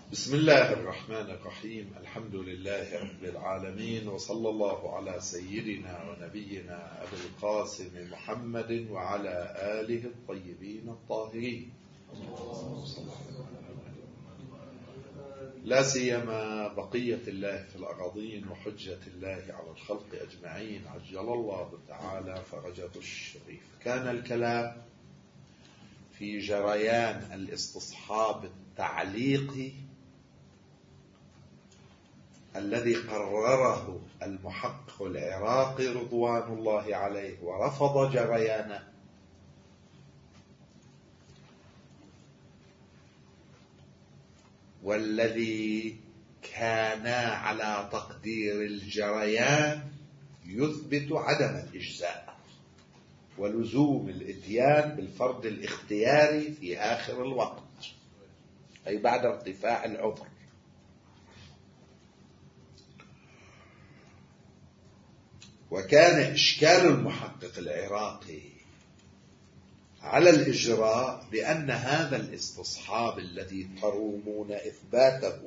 بسم الله الرحمن الرحيم. الحمد لله رب العالمين، وصلى الله على سيدنا ونبينا أبي القاسم محمد وعلى آله الطيبين الطاهرين، لا سيما بقية الله في الأراضين وحجة الله على الخلق أجمعين عجل الله تعالى فرجه الشريف. كان الكلام في جريان الاستصحاب التعليقي الذي قرره المحقق العراقي رضوان الله عليه ورفض جريانه، والذي كان على تقدير الجريان يثبت عدم الإجزاء ولزوم الإتيان بالفرض الاختياري في آخر الوقت، أي بعد ارتفاع العذر. وكان إشكال المحقق العراقي على الإجراء بأن هذا الاستصحاب الذي ترومون إثباته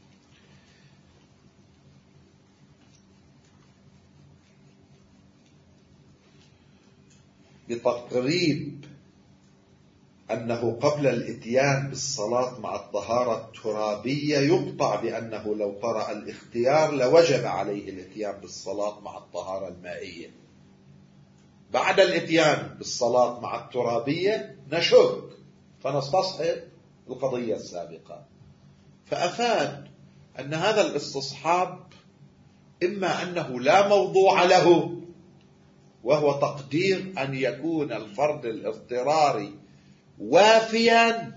بتقريب أنه قبل الإتيان بالصلاة مع الطهارة الترابية يقطع بأنه لو طرأ الاختيار لوجب عليه الإتيان بالصلاة مع الطهارة المائية. بعد الإتيان بالصلاة مع الترابية نشك فنستصحب القضية السابقة، فأفاد أن هذا الاستصحاب إما أنه لا موضوع له، وهو تقدير أن يكون الفرض الاضطراري وافيا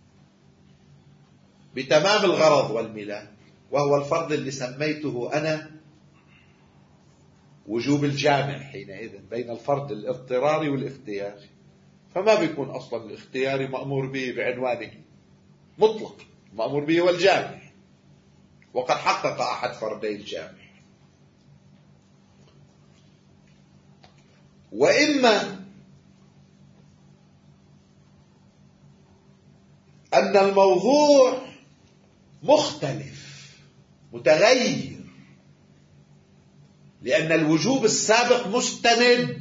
بتمام الغرض والملاك، وهو الفرض اللي سميته أنا وجوب الجامع حينئذ بين الفرض الاضطراري والاختياري، فما بيكون أصلا الاختياري مأمور به بعنوانه مطلق، مأمور به والجامع، وقد حقق أحد فردي الجامع. وإما أن الموضوع مختلف متغير، لأن الوجوب السابق مستند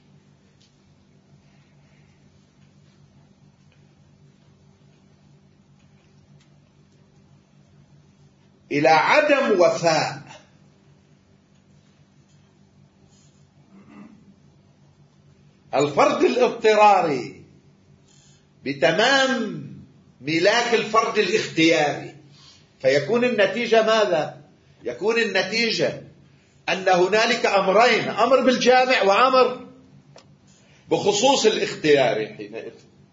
إلى عدم وفاء الفرض الاضطراري بتمام ملاك الفرض الاختياري، فيكون النتيجة ماذا؟ يكون النتيجة أن هنالك أمرين، أمر بالجامع وأمر بخصوص الاختياري حينئذ.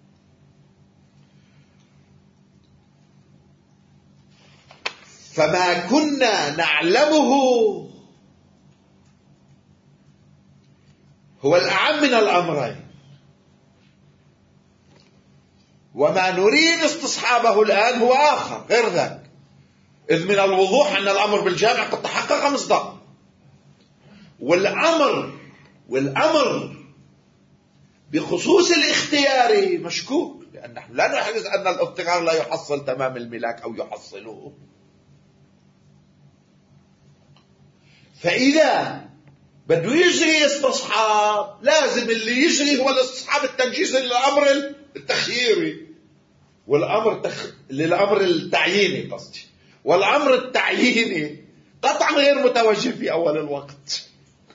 فما كنا نعلمه هو الأعم من الأمرين، وما نريد استصحابه الآن هو آخر غير ذلك، إذ من الوضوح أن الأمر بالجامع قد تحقق مصداق، والأمر بخصوص الاختياري مشكوك، لأن نحن لا نحرز أن الاضطرار لا يحصل تمام الملاك أو يحصله. فإذا بده يجري استصحاب لازم اللي يجري هو الاستصحاب التنجيزي للأمر التخييري للأمر التعييني قصدي، والأمر التعييني قطعا غير متوجه في أول الوقت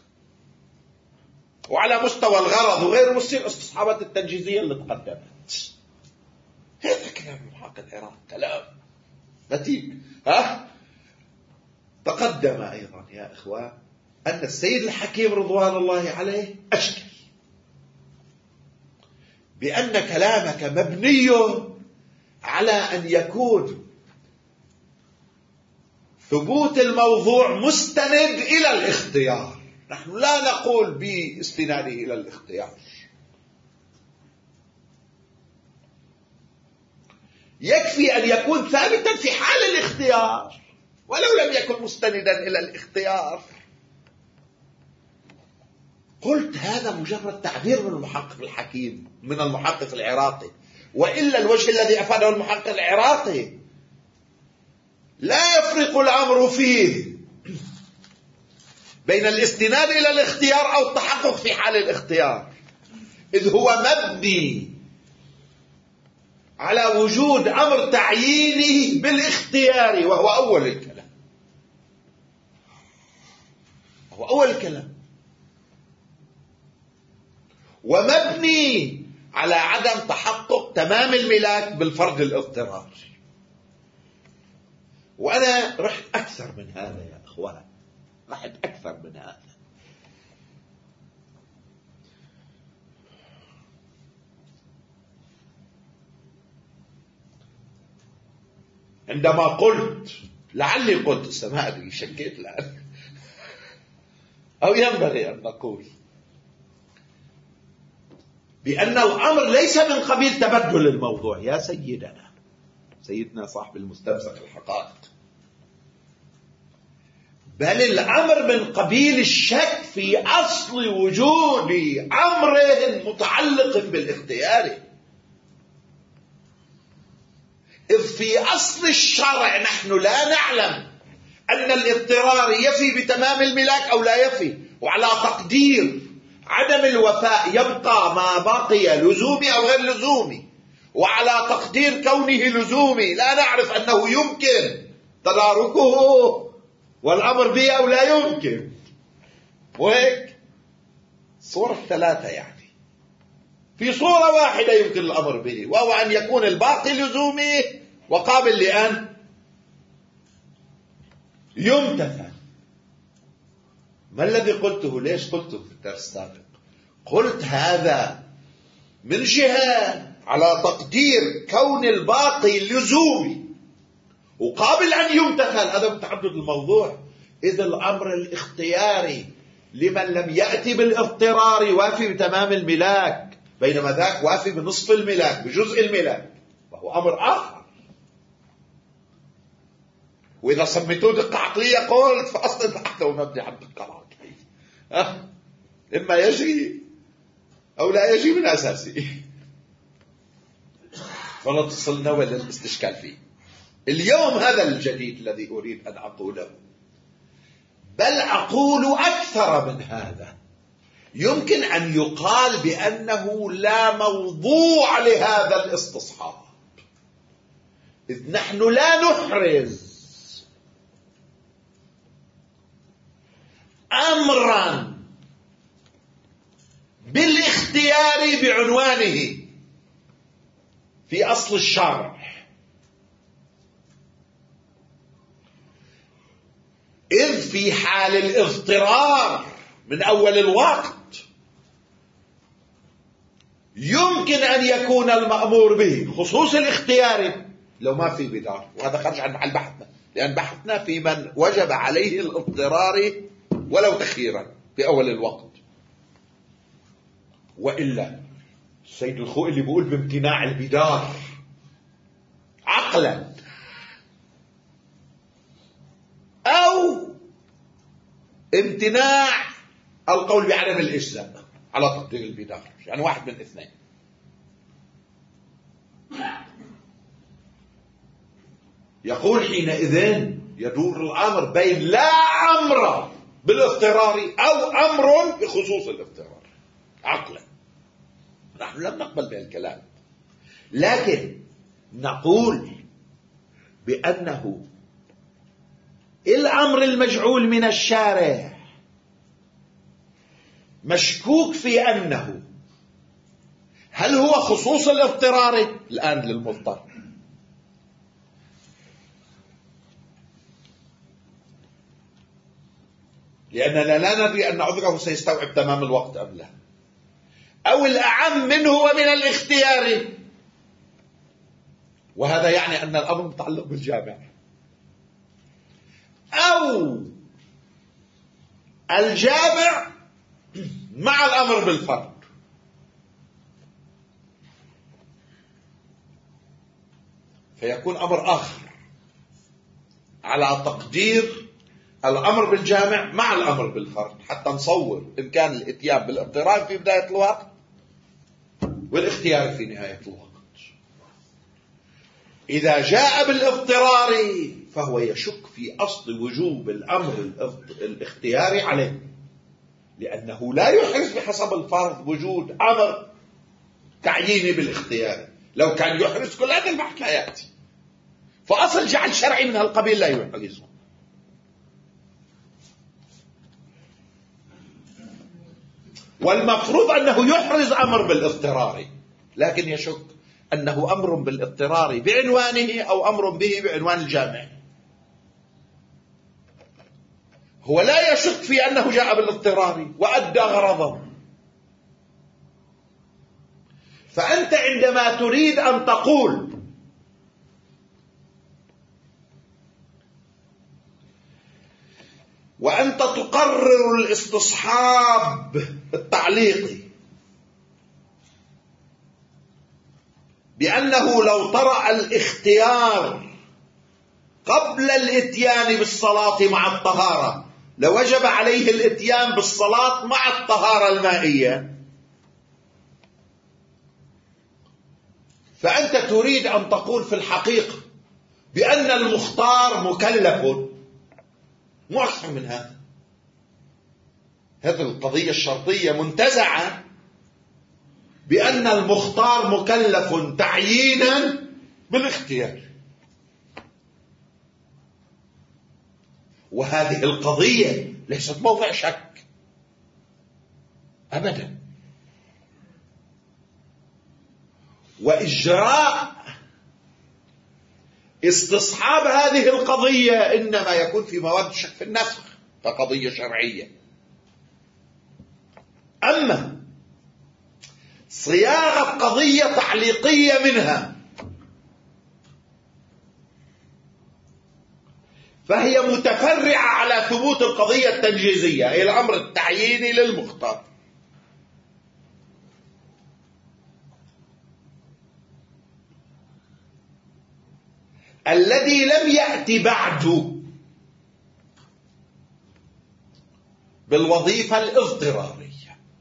وعلى مستوى الغرض وغير مستوى الاستصحابات التنجيزية اللي تقدمت. هذا كلام المحقق العراقي، كلام نتيج. تقدم أيضا يا إخوان أن السيد الحكيم رضوان الله عليه أشكل بأن كلامك مبني على أن يكون ثبوت الموضوع مستند إلى الاختيار. نحن لا نقول باستناده إلى الاختيار، يكفي أن يكون ثابتا في حال الاختيار ولو لم يكن مستندا إلى الاختيار. قلت هذا مجرد تعبير من المحقق الحكيم، من المحقق العراقي، وإلا الوجه الذي أفاده المحقق العراقي لا يفرق الأمر فيه بين الاستناد إلى الاختيار أو التحقق في حال الاختيار، إذ هو مبني على وجود أمر تعيينه بالاختيار، وهو أول الكلام. هو أول الكلام، ومبني على عدم تحقق تمام الملاك بالفرض الاضطراري. وأنا رحت أكثر من هذا يا أخوان، رحت أكثر من هذا. عندما قلت، لعلي قلت، ما أدري، شكيت الآن أو ينبغي أن نقول بأن الأمر ليس من قبيل تبدل الموضوع يا سيدنا صاحب المستمسك الحقائق، بل الأمر من قبيل الشك في أصل وجود أمر متعلق بالاختيار. إذ في أصل الشرع نحن لا نعلم أن الاضطرار يفي بتمام الملاك أو لا يفي، وعلى تقدير عدم الوفاء يبقى ما بقي لزومي أو غير لزومي، وعلى تقدير كونه لزومي لا نعرف أنه يمكن تداركه والأمر به أو لا يمكن. وهيك صورة ثلاثة، يعني في صورة واحدة يمكن الأمر به، وهو أن يكون الباقي لزومي وقابل لأن يمتثل. ما الذي قلته؟ ليش قلته في الدرس السابق؟ قلت هذا من جهة على تقدير كون الباقي لزومي وقابل أن يمتثل، هذا متعدد الموضوع. إذا الأمر الاختياري لمن لم يأتي بالاضطرار وافي بتمام الملاك، بينما ذاك وافي بنصف الملاك بجزء الملاك، وهو أمر آخر. وإذا سميتوه دقة عقلية قلت فأصل البحث ومبني على الدقة العقلية، إما يجري أو لا يجري من أساسه، فلا تصلنا ولا الاستشكال فيه. اليوم هذا الجديد الذي أريد أن أقوله، بل أقول أكثر من هذا. يمكن أن يقال بأنه لا موضوع لهذا الاستصحاب، إذ نحن لا نحرز أمرا بالاختيار بعنوانه في أصل الشرع، إذ في حال الاضطرار من أول الوقت يمكن أن يكون المأمور به خصوص الاختيار لو ما في بدار. وهذا خرج عن محل بحثنا، لأن بحثنا في من وجب عليه الاضطرار ولو تخيرا في أول الوقت. وإلا السيد الخوئي اللي بيقول بامتناع البدار عقلا أو امتناع القول بعدم الإجزاء على تقدير البدار، يعني واحد من اثنين. يقول حينئذ يدور الأمر بين لا أمر بالاضطرار أو أمر بخصوص الاضطرار عقلا. نحن لم نقبل بهالكلام، لكن نقول بأنه الأمر المجعول من الشارع مشكوك في أنه هل هو خصوص الاضطرار الآن للمضطر، لأننا لا ندري أن عذره سيستوعب تمام الوقت أم لا، أو الأعم منه ومن الاختيار، وهذا يعني أن الأمر متعلق بالجامع، أو الجامع مع الأمر بالفرد. فيكون أمر آخر على تقدير الأمر بالجامع مع الأمر بالفرد، حتى نصور إن كان الإتيان بالاضطرار في بداية الوقت والاختيار في نهاية الوقت. إذا جاء بالاضطرار فهو يشك في أصل وجوب الأمر الاختياري عليه، لأنه لا يحرز بحسب الفرض وجود أمر تعييني بالاختيار. لو كان يحرز كل هذا البحث لا يأتي. فأصل جعل شرعي من هالقبيل لا يحرزه. والمفروض أنه يحرز أمر بالاضطرار، لكن يشك أنه أمر بالاضطرار بعنوانه أو أمر به بعنوان الجامع. هو لا يشك في أنه جاء بالاضطرار وأدى غرضه. فأنت عندما تريد أن تقول وأنت تقرر الاستصحاب التعليقي بأنه لو طرأ الاختيار قبل الإتيان بالصلاة مع الطهارة لوجب عليه الإتيان بالصلاة مع الطهارة المائية، فأنت تريد أن تقول في الحقيقة بأن المختار مكلف. مو أكثر من هذا. هذه القضية الشرطية منتزعة بأن المختار مكلف تعيينا بالاختيار. وهذه القضية ليست موضع شك أبدا. وإجراء استصحاب هذه القضية إنما يكون في مواد الشك في النسخ كقضية شرعية. أما صياغة قضية تعليقية منها فهي متفرعة على ثبوت القضية التنجيزية، أي الأمر التعييني للمختار. الذي لم يأتي بعد بالوظيفة الاضطرارية،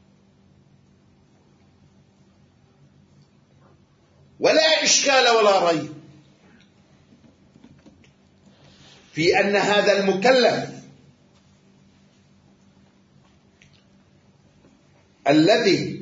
ولا إشكال ولا ريب في أن هذا المكلف الذي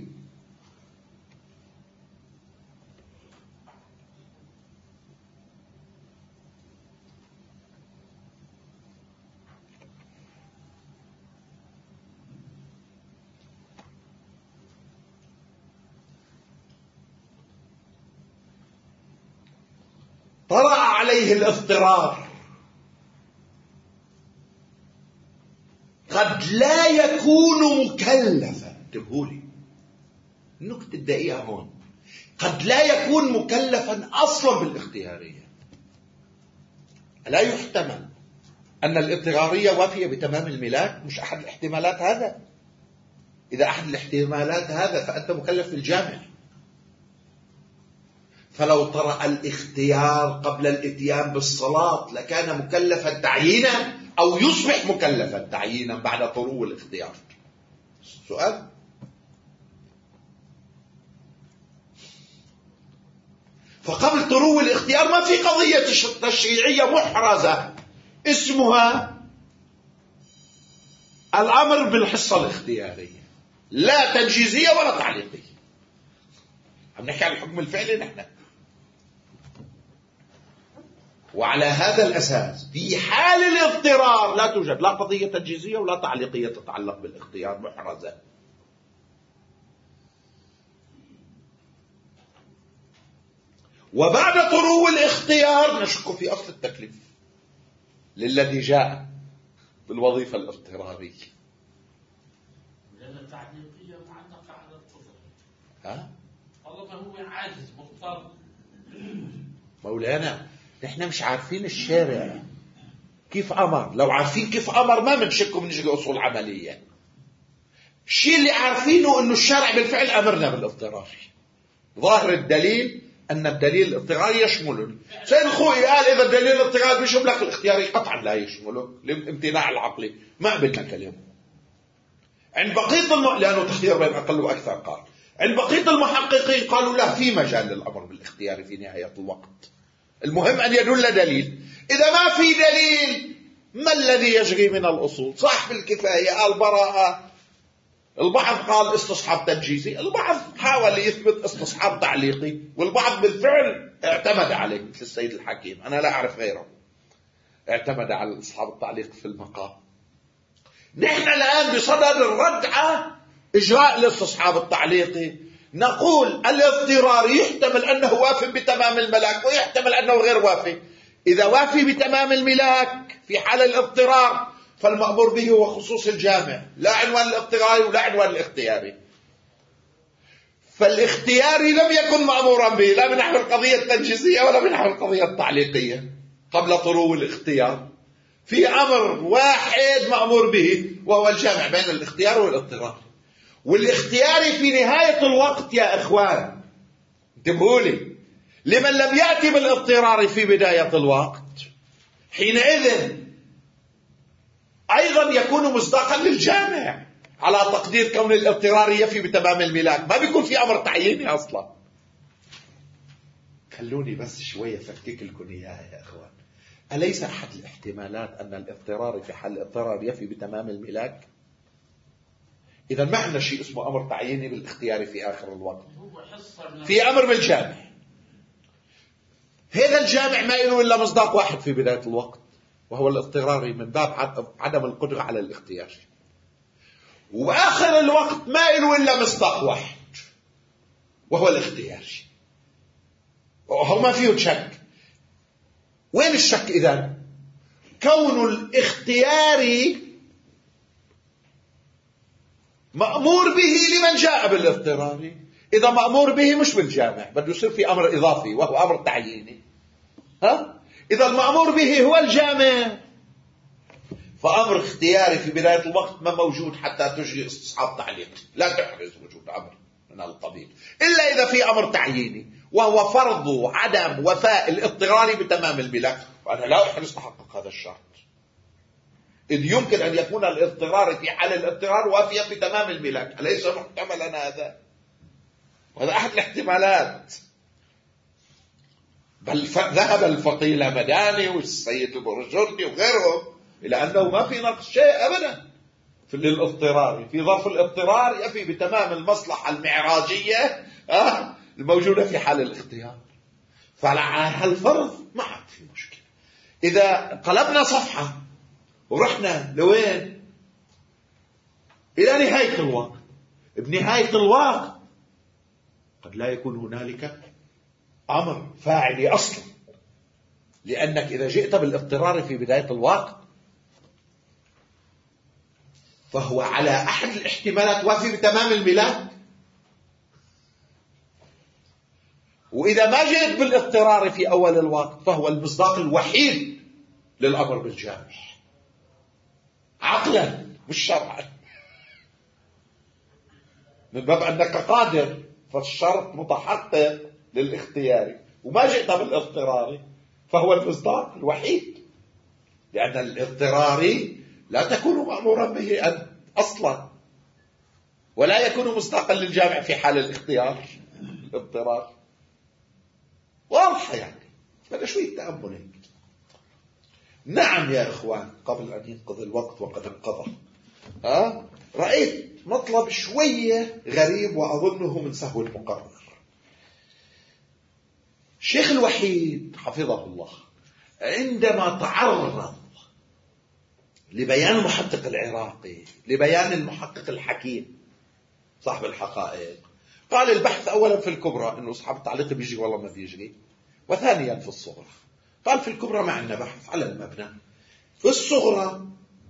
طرأ عليه الاضطرار قد لا يكون مكلفا. انتبهوا لي النكتة الدقيقة هون، قد لا يكون مكلفا أصلا بالاختيارية. لا يحتمل أن الاضطرارية وافية بتمام الملاك، مش أحد الاحتمالات هذا. إذا أحد الاحتمالات هذا فأنت مكلف بالجامع. فلو طرأ الاختيار قبل الاتيان بالصلاة لكان مكلفا تعيينا أو يصبح مكلفا تعيينا بعد طلوع الاختيار. سؤال. فقبل طلوع الاختيار ما في قضية تشريعية محرزة اسمها الأمر بالحصة الاختيارية، لا تنجيزية ولا تعليقية. عم نحكي عن الحكم الفعلي نحن. وعلى هذا الأساس في حال الاضطرار لا توجد لا قضية تنجيزية ولا تعليقية تتعلق بالاختيار محرزة. وبعد طلوع الاختيار نشك في أصل التكليف للذي جاء بالوظيفة الاضطرارية. لأن التعليقية معلقة على القدرة. والله هو عاجز مضطر. مولانا نحن مش عارفين الشارع كيف أمر. لو عارفين كيف أمر ما بنشكوا بنجي أصول عملية. الشيء اللي عارفينه إنه الشارع بالفعل أمرنا بالاضطراري. ظاهر الدليل أن الدليل الاضطراري يشمله. سيد الخوئي قال إذا الدليل الاضطراري بيشملك الاختياري قطعا لا يشمله لامتناع العقلي. ما قبلنا كلامه. عند بقية لأنه تخيير بين أقل وأكثر قال. عند بقية المحققين قالوا لا في مجال للأمر بالاختيار في نهاية الوقت. المهم أن يدل دليل. إذا ما في دليل ما الذي يجري من الأصول؟ صاحب الكفاية قال براءة، البعض قال استصحاب تنجيزي، البعض حاول يثبت استصحاب تعليقي، والبعض بالفعل اعتمد عليه مثل السيد الحكيم، أنا لا أعرف غيره اعتمد على استصحاب التعليق في المقام. نحن الآن بصدد الرد على إجراء الاستصحاب التعليقي، نقول الاضطرار يحتمل أنه وافي بتمام الملاك ويحتمل أنه غير وافي. إذا وافي بتمام الملاك في حال الاضطرار فالمأمور به هو خصوص الجامع، لا عنوان الاضطراري ولا عنوان الاختياري. فالاختياري لم يكن مأمورا به لا من نحو القضية التنجيزية ولا من نحو القضية التعليقية قبل طلوع الاختيار. في أمر واحد مأمور به وهو الجامع بين الاختيار والاضطرار، والاختياري في نهاية الوقت يا إخوان انتبهوا لي، لمن لم يأتي بالاضطرار في بداية الوقت حينئذ أيضا يكون مصداقا للجامع على تقدير كون الاضطرار يفي بتمام الملاك، ما بيكون في أمر تعييني أصلا. خلوني بس شوية فكك لكم إياها يا إخوان. أليس أحد الاحتمالات أن الاضطرار في حال الاضطرار يفي بتمام الملاك؟ إذا ما عندنا شيء اسمه أمر تعييني بالاختيار في آخر الوقت، في أمر بالجامع. هذا الجامع ما له إلا مصداق واحد في بداية الوقت وهو الاضطراري من باب عدم القدرة على الاختيار، وآخر الوقت ما له إلا مصداق واحد وهو الاختياري، وهو ما فيه شك. وين الشك إذن؟ كون الاختياري مأمور به لمن جاء بالاضطراري، إذا مأمور به مش بالجامع بده يصير في أمر إضافي وهو أمر تعييني. إذا المأمور به هو الجامع فأمر اختياري في بداية الوقت ما موجود حتى تجري استصحاب تعليق، لا تحرز وجود أمر من القبيل إلا إذا في أمر تعييني وهو فرض عدم وفاء الاضطراري بتمام الملاك، وأنا لا أحرز تحقق هذا الشرط، إذ يمكن أن يكون الاضطرار في حال الاضطرار وافيا بتمام الملاك. أليس محتملا هذا؟ وهذا أحد الاحتمالات. بل ذهب الفقيه الهمداني والسيد البرجردي وغيرهم إلى أنه ما في نقص شيء أبدا في الاضطرار، في ظرف الاضطرار يفي بتمام المصلحة المعراجية الموجودة في حال الاختيار. فعلى هالفرض ما عاد في مشكلة. إذا قلبنا صفحة ورحنا لوين؟ إلى نهاية الوقت. بنهاية الوقت قد لا يكون هنالك أمر فاعلي أصلا، لأنك إذا جئت بالاضطرار في بداية الوقت فهو على أحد الاحتمالات وافي بتمام الملاك، وإذا ما جئت بالاضطرار في أول الوقت فهو المصداق الوحيد للأمر بالجامع عقلا مش شرعا، من باب أنك قادر فالشرط متحقق للاختياري، وما جئت بالاضطراري فهو المصداق الوحيد، لأن الاضطراري لا تكون مأمورا به أصلا ولا يكون مصداقا للجامع في حال الاختيار الاضطرار. واضحة يعني، بدأ شوية تأمل هيك. نعم يا إخوان، قبل أن ينقضي الوقت وقد انقضى رأيت مطلب شوية غريب وأظنه من سهو المقرر. الشيخ الوحيد حفظه الله عندما تعرض لبيان المحقق العراقي لبيان المحقق الحكيم صاحب الحقائق، قال البحث أولا في الكبرى إنه أصحاب التعليق بيجري والله ما بيجري، وثانيا في الصغرى. قال في الكبرى ما عندنا بحث على المبنى، في الصغرى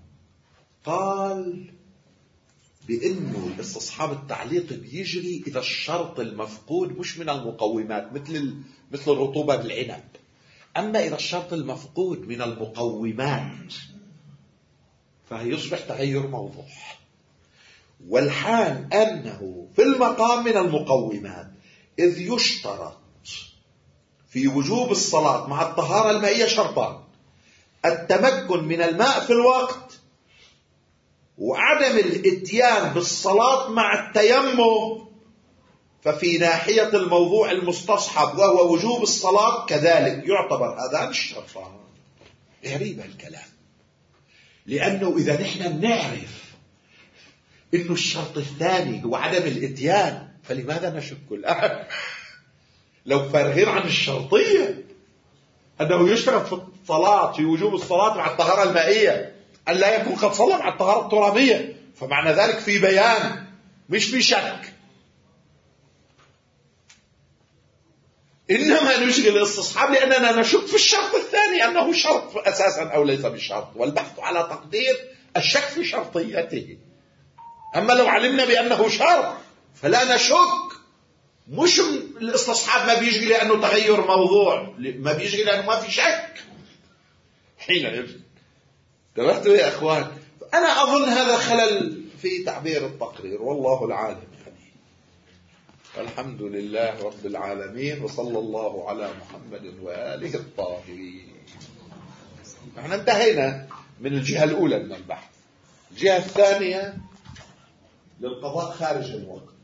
قال بأنه استصحاب التعليق بيجري إذا الشرط المفقود مش من المقومات مثل الرطوبة بالعنب، أما إذا الشرط المفقود من المقومات فيصبح تغير موضوع. والحال أنه في المقام من المقومات، إذ يشترط في وجوب الصلاة مع الطهارة المائية شرطان: التمكن من الماء في الوقت، وعدم الاتيان بالصلاة مع التيمم ففي ناحية الموضوع المستصحب وهو وجوب الصلاة كذلك يعتبر هذان الشرطان. غريب الكلام، لأنه إذا نحن نعرف إنه الشرط الثاني هو عدم الإتيان، فلماذا نشك الآن؟ لو فارغين عن الشرطية أنه يشترط في الصلاة في وجوب الصلاة مع الطهارة المائية أن لا يكون قد صلى مع الطهارة الترابية، فمعنى ذلك في بيان مش في شك. إنما نشغل الاستصحاب لأننا نشك في الشرط الثاني أنه شرط أساسا أو ليس بشرط، والبحث على تقدير الشك في شرطيته. أما لو علمنا بأنه شرط فلا نشك. مش الاستصحاب ما بيجي لأنه تغير موضوع، ما بيجي لأنه ما في شك. حين يجي تبعتوا يا أخوان. أنا أظن هذا خلل في تعبير التقرير، والله العالم. الحمد لله رب العالمين، وصلى الله على محمد وآله الطاهرين. نحن انتهينا من الجهة الأولى من البحث. الجهة الثانية للقضاء خارج الوقت.